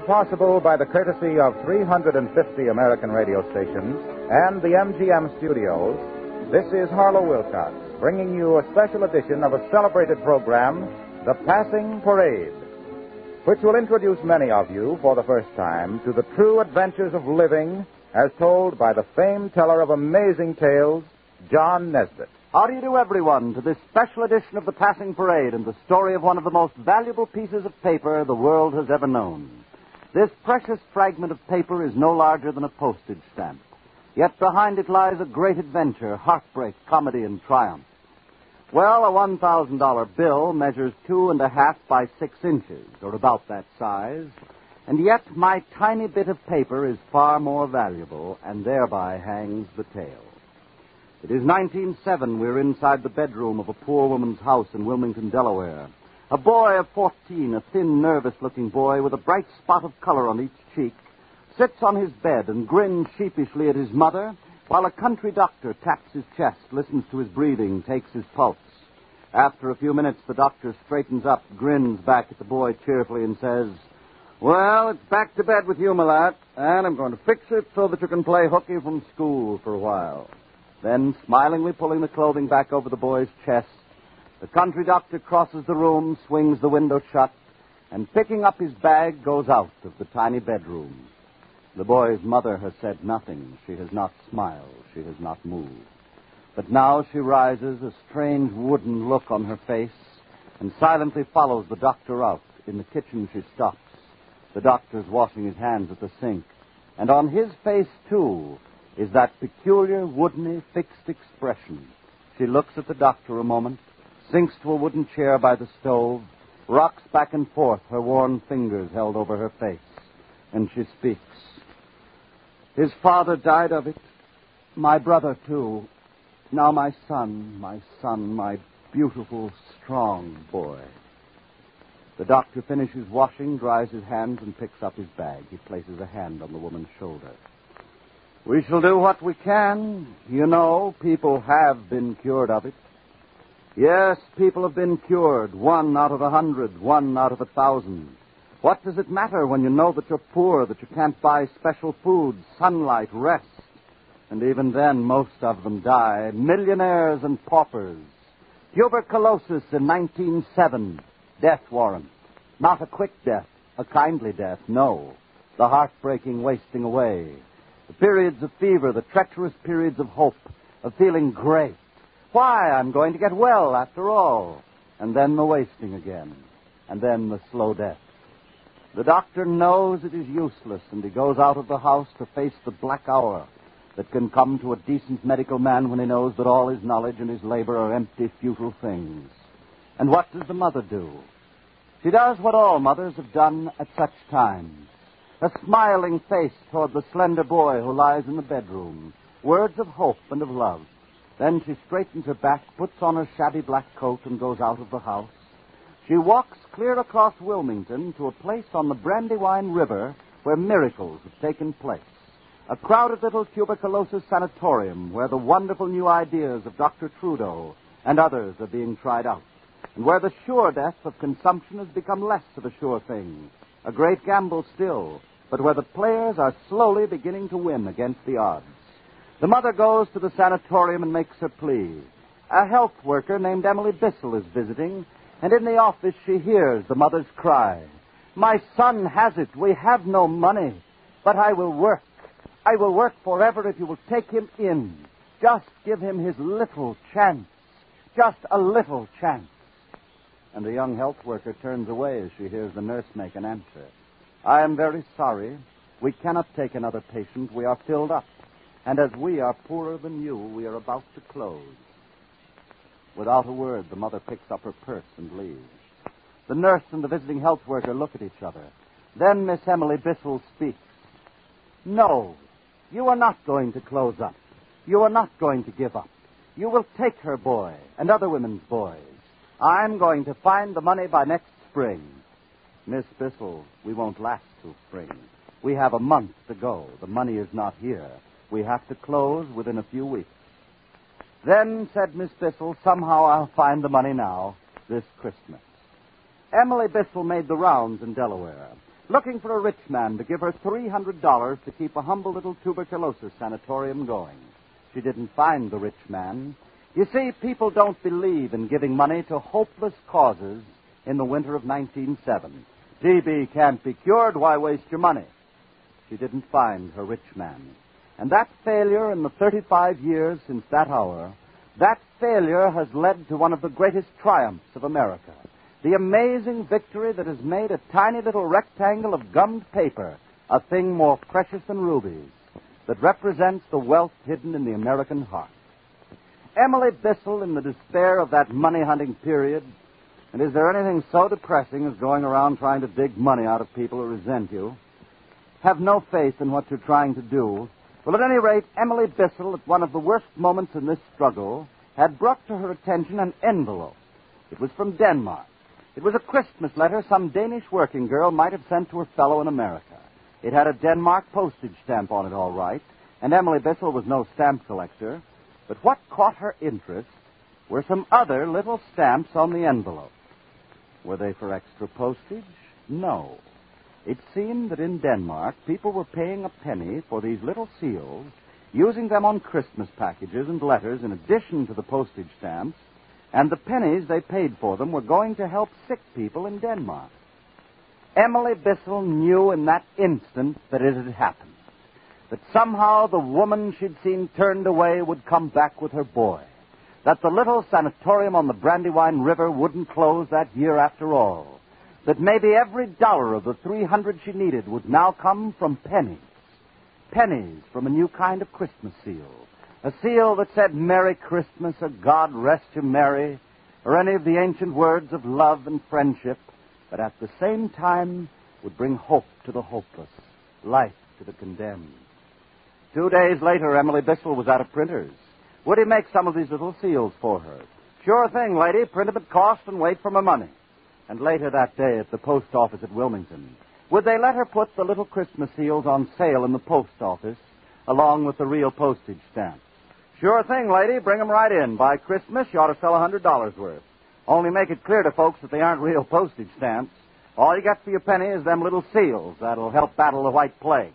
possible by the courtesy of 350 American radio stations and the MGM studios, this is Harlow Wilcox bringing you a special edition of a celebrated program, The Passing Parade, which will introduce many of you for the first time to the true adventures of living as told by the famed teller of amazing tales, John Nesbitt. How do you do, everyone, to this special edition of The Passing Parade and the story of one of the most valuable pieces of paper the world has ever known. This precious fragment of paper is no larger than a postage stamp. Yet behind it lies a great adventure, heartbreak, comedy, and triumph. Well, a $1,000 bill measures 2.5 by 6 inches, or about that size. And yet my tiny bit of paper is far more valuable, and thereby hangs the tale. It is 1907. We're inside the bedroom of a poor woman's house in Wilmington, Delaware. A boy of 14, a thin, nervous-looking boy with a bright spot of color on each cheek, sits on his bed and grins sheepishly at his mother, while a country doctor taps his chest, listens to his breathing, takes his pulse. After a few minutes, the doctor straightens up, grins back at the boy cheerfully, and says, "Well, it's back to bed with you, my lad, and I'm going to fix it so that you can play hooky from school for a while." Then, smilingly pulling the clothing back over the boy's chest, the country doctor crosses the room, swings the window shut, and picking up his bag, goes out of the tiny bedroom. The boy's mother has said nothing. She has not smiled. She has not moved. But now she rises, a strange wooden look on her face, and silently follows the doctor out. In the kitchen she stops. The doctor's washing his hands at the sink. And on his face, too, is that peculiar, woodeny, fixed expression. She looks at the doctor a moment, sinks to a wooden chair by the stove, rocks back and forth, her worn fingers held over her face, and she speaks. "His father died of it. My brother, too. Now my son, my beautiful, strong boy." The doctor finishes washing, dries his hands, and picks up his bag. He places a hand on the woman's shoulder. "We shall do what we can. You know, people have been cured of it. Yes, people have been cured. 1 out of 100, 1 out of 1,000. What does it matter when you know that you're poor, that you can't buy special food, sunlight, rest? And even then, most of them die. Millionaires and paupers. Tuberculosis in 1907. Death warrant. Not a quick death, a kindly death, no. The heartbreaking wasting away. The periods of fever, the treacherous periods of hope, of feeling great. Why, I'm going to get well after all. And then the wasting again. And then the slow death. The doctor knows it is useless, and he goes out of the house to face the black hour that can come to a decent medical man when he knows that all his knowledge and his labor are empty, futile things. And what does the mother do? She does what all mothers have done at such times. A smiling face toward the slender boy who lies in the bedroom. Words of hope and of love. Then she straightens her back, puts on her shabby black coat, and goes out of the house. She walks clear across Wilmington to a place on the Brandywine River where miracles have taken place. A crowded little tuberculosis sanatorium where the wonderful new ideas of Dr. Trudeau and others are being tried out. And where the sure death of consumption has become less of a sure thing. A great gamble still, but where the players are slowly beginning to win against the odds. The mother goes to the sanatorium and makes her plea. A health worker named Emily Bissell is visiting, and in the office she hears the mother's cry. "My son has it. We have no money. But I will work. I will work forever if you will take him in. Just give him his little chance. Just a little chance." And the young health worker turns away as she hears the nurse make an answer. "I am very sorry. We cannot take another patient. We are filled up. And as we are poorer than you, we are about to close." Without a word, the mother picks up her purse and leaves. The nurse and the visiting health worker look at each other. Then Miss Emily Bissell speaks. "No, you are not going to close up. You are not going to give up. You will take her boy and other women's boys. I'm going to find the money by next spring." "Miss Bissell, we won't last till spring. We have a month to go. The money is not here. We have to close within a few weeks." "Then," said Miss Bissell, "somehow I'll find the money now, this Christmas." Emily Bissell made the rounds in Delaware. looking for a rich man to give her $300 to keep a humble little tuberculosis sanatorium going. She didn't find the rich man. You see, people don't believe in giving money to hopeless causes in the winter of 1907. TB can't be cured, why waste your money? She didn't find her rich man. And that failure in the 35 years since that hour, that failure has led to one of the greatest triumphs of America. The amazing victory that has made a tiny little rectangle of gummed paper a thing more precious than rubies, that represents the wealth hidden in the American heart. Emily Bissell, in the despair of that money-hunting period, and is there anything so depressing as going around trying to dig money out of people who resent you? Have no faith in what you're trying to do. Well, at any rate, Emily Bissell, at one of the worst moments in this struggle, had brought to her attention an envelope. It was from Denmark. It was a Christmas letter some Danish working girl might have sent to her fellow in America. It had a Denmark postage stamp on it, all right, and Emily Bissell was no stamp collector. But what caught her interest were some other little stamps on the envelope. Were they for extra postage? No. It seemed that in Denmark, people were paying a penny for these little seals, using them on Christmas packages and letters in addition to the postage stamps, and the pennies they paid for them were going to help sick people in Denmark. Emily Bissell knew in that instant that it had happened, that somehow the woman she'd seen turned away would come back with her boy, that the little sanatorium on the Brandywine River wouldn't close that year after all, that maybe every dollar of the $300 she needed would now come from pennies. Pennies from a new kind of Christmas seal. A seal that said Merry Christmas or God rest you merry, or any of the ancient words of love and friendship, but at the same time would bring hope to the hopeless, life to the condemned. 2 days later, Emily Bissell was at a printer's. Would he make some of these little seals for her? Sure thing, lady. Print them at cost and wait for my money. And later that day at the post office at Wilmington, would they let her put the little Christmas seals on sale in the post office along with the real postage stamps? Sure thing, lady. Bring them right in. By Christmas, you ought to sell $100 worth. Only make it clear to folks that they aren't real postage stamps. All you got for your penny is them little seals that'll help battle the white plague.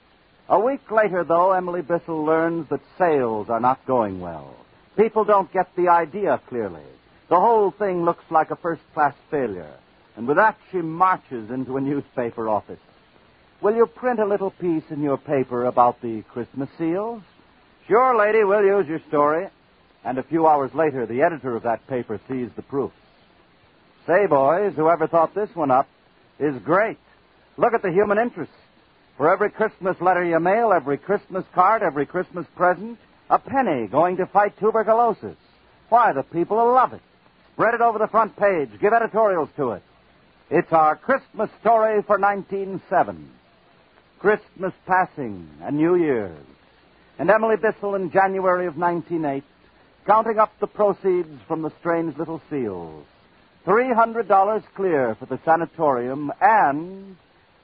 A week later, though, Emily Bissell learns that sales are not going well. People don't get the idea clearly. The whole thing looks like a first-class failure. And with that, she marches into a newspaper office. Will you print a little piece in your paper about the Christmas seals? Sure, lady, we'll use your story. And a few hours later, the editor of that paper sees the proofs. Say, boys, whoever thought this one up is great. Look at the human interest. For every Christmas letter you mail, every Christmas card, every Christmas present, a penny going to fight tuberculosis. Why, the people will love it. Spread it over the front page. Give editorials to it. It's our Christmas story for 1907. Christmas passing and New Year's. And Emily Bissell in January of 1908, counting up the proceeds from the strange little seals. $300 clear for the sanatorium and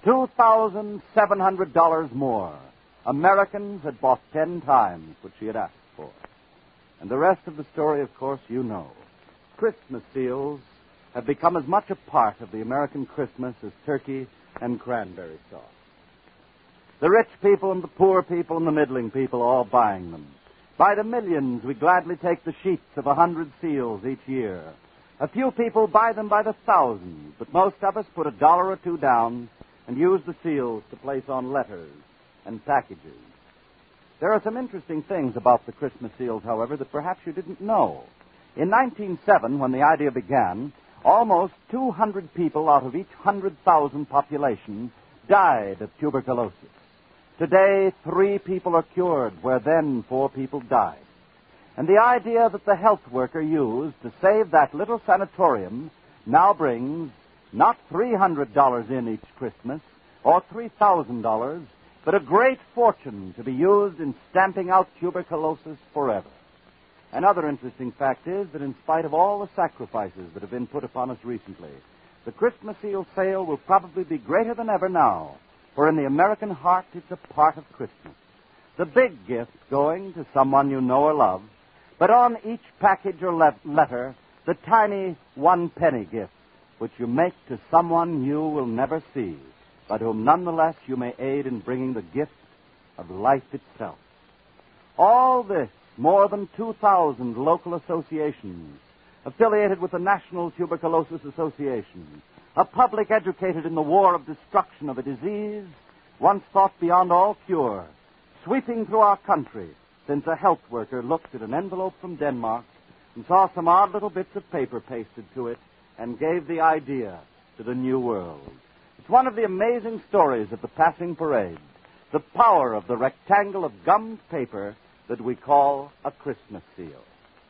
$2,700 more. Americans had bought 10 times what she had asked for. And the rest of the story, of course, you know. Christmas seals have become as much a part of the American Christmas as turkey and cranberry sauce. The rich people and the poor people and the middling people all buying them. By the millions, we gladly take the sheets of 100 seals each year. A few people buy them by the thousands, but most of us put $1 or $2 down and use the seals to place on letters and packages. There are some interesting things about the Christmas seals, however, that perhaps you didn't know. In 1907, when the idea began, almost 200 people out of each 100,000 population died of tuberculosis. Today, 3 people are cured, where then 4 people died. And the idea that the health worker used to save that little sanatorium now brings not $300 in each Christmas or $3,000, but a great fortune to be used in stamping out tuberculosis forever. Another interesting fact is that in spite of all the sacrifices that have been put upon us recently, the Christmas seal sale will probably be greater than ever now, for in the American heart it's a part of Christmas. The big gift going to someone you know or love, but on each package or letter, the tiny 1-penny gift, which you make to someone you will never see. but whom nonetheless you may aid in bringing the gift of life itself. All this, more than 2,000 local associations affiliated with the National Tuberculosis Association, a public educated in the war of destruction of a disease once thought beyond all cure, sweeping through our country since a health worker looked at an envelope from Denmark and saw some odd little bits of paper pasted to it and gave the idea to the new world. It's one of the amazing stories of the passing parade, the power of the rectangle of gummed paper that we call a Christmas seal.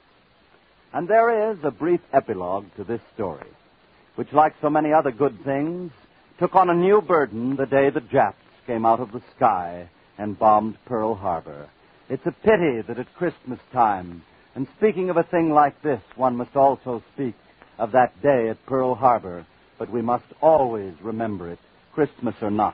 And there is a brief epilogue to this story, which, like so many other good things, took on a new burden the day the Japs came out of the sky and bombed Pearl Harbor. It's a pity that at Christmas time, and speaking of a thing like this, one must also speak of that day at Pearl Harbor, but we must always remember it, Christmas or not.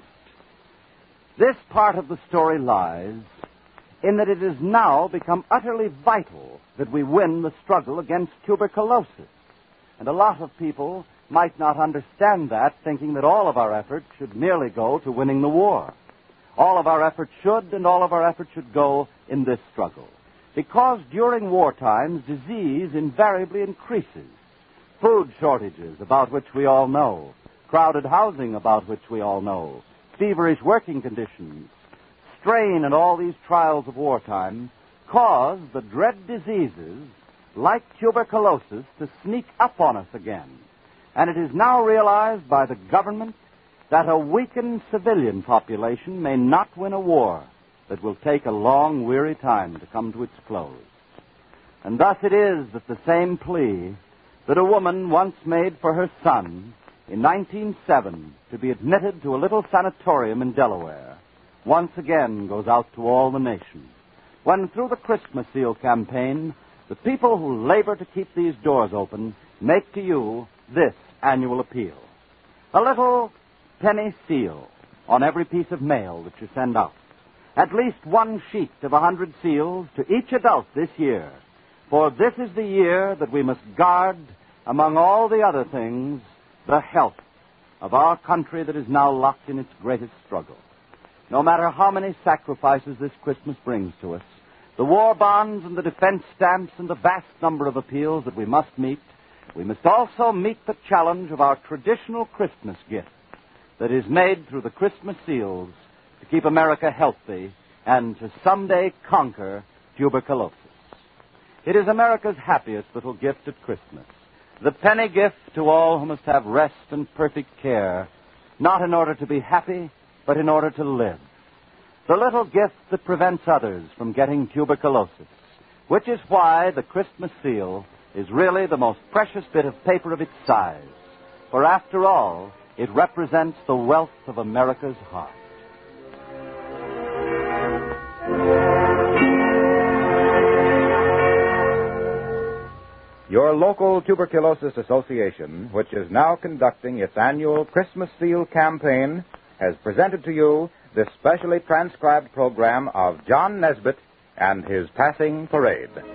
This part of the story lies in that it has now become utterly vital that we win the struggle against tuberculosis. And a lot of people might not understand that, thinking that all of our efforts should merely go to winning the war. All of our efforts should, and all of our efforts should go in this struggle. Because during war times, disease invariably increases. Food shortages, about which we all know. Crowded housing, about which we all know. Feverish working conditions. Strain and all these trials of wartime cause the dread diseases, like tuberculosis, to sneak up on us again. And it is now realized by the government that a weakened civilian population may not win a war that will take a long, weary time to come to its close. And thus it is that the same plea that a woman once made for her son in 1907 to be admitted to a little sanatorium in Delaware once again goes out to all the nation, when through the Christmas Seal campaign, the people who labor to keep these doors open make to you this annual appeal. A little penny seal on every piece of mail that you send out. At least one sheet of 100 seals to each adult this year, for this is the year that we must guard, among all the other things, the health of our country that is now locked in its greatest struggle. No matter how many sacrifices this Christmas brings to us, the war bonds and the defense stamps and the vast number of appeals that we must meet, we must also meet the challenge of our traditional Christmas gift that is made through the Christmas seals to keep America healthy and to someday conquer tuberculosis. It is America's happiest little gift at Christmas, the penny gift to all who must have rest and perfect care, not in order to be happy, but in order to live. The little gift that prevents others from getting tuberculosis, which is why the Christmas seal is really the most precious bit of paper of its size. For after all, it represents the wealth of America's heart. Your local Tuberculosis Association, which is now conducting its annual Christmas Seal campaign, has presented to you this specially transcribed program of John Nesbitt and his Passing Parade.